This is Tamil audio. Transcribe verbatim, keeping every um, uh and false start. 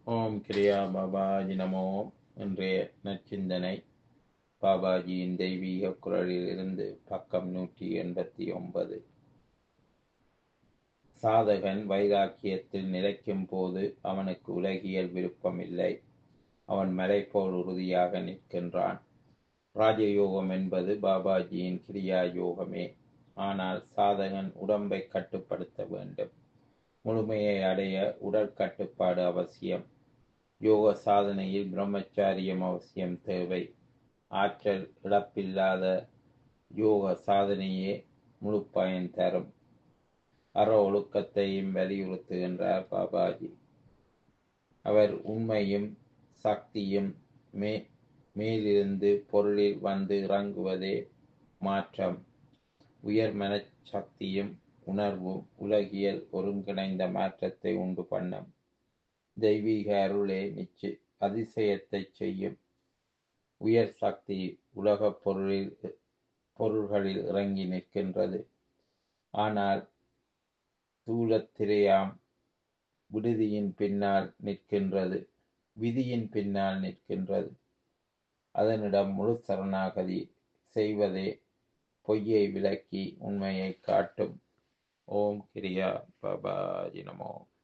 ஓம் கிரியா பாபாஜி நமோ. இன்றைய நற்சிந்தனை பாபாஜியின் தெய்வீக குரலில் இருந்து பக்கம் நூற்றி எண்பத்தி ஒன்பது. சாதகன் வைராக்கியத்தில் நிலைக்கும் போது அவனுக்கு உலகியல் விருப்பமில்லை. அவன் மலை போல் உறுதியாக நிற்கின்றான். ராஜயோகம் என்பது பாபாஜியின் கிரியா யோகமே. ஆனால் சாதகன் உடம்பை கட்டுப்படுத்த வேண்டும். முழுமையை அடைய உடல் கட்டுப்பாடு அவசியம். யோக சாதனையில் பிரம்மச்சாரியம் அவசியம் தேவை. ஆற்றல் இழப்பில்லாத யோக சாதனையே முழு பயன் தரும். அற ஒழுக்கத்தையும் வலியுறுத்துகின்றார் பாபாஜி. அவர் உண்மையும் சக்தியும் மே மேலிருந்து பொருளில் வந்து இறங்குவதே மாற்றம். உயர் மனச்சக்தியும் உணர்வும் உலகியல் ஒருங்கிணைந்த மாற்றத்தை உண்டு பண்ணும். தெய்வீக அருளே நிச்சய அதிசயத்தை செய்யும். உயர் சக்தி உலக பொருளில் பொருள்களில் இறங்கி நிற்கின்றது. ஆனால் தூலத்திரையாம் விடுதியின் பின்னால் நிற்கின்றது விதியின் பின்னால் நிற்கின்றது. அதனிடம் முழு சரணாகதி செய்வதே பொய்யை விலக்கி உண்மையை காட்டும். ஓம் கிரியா பாபாஜி நமோ.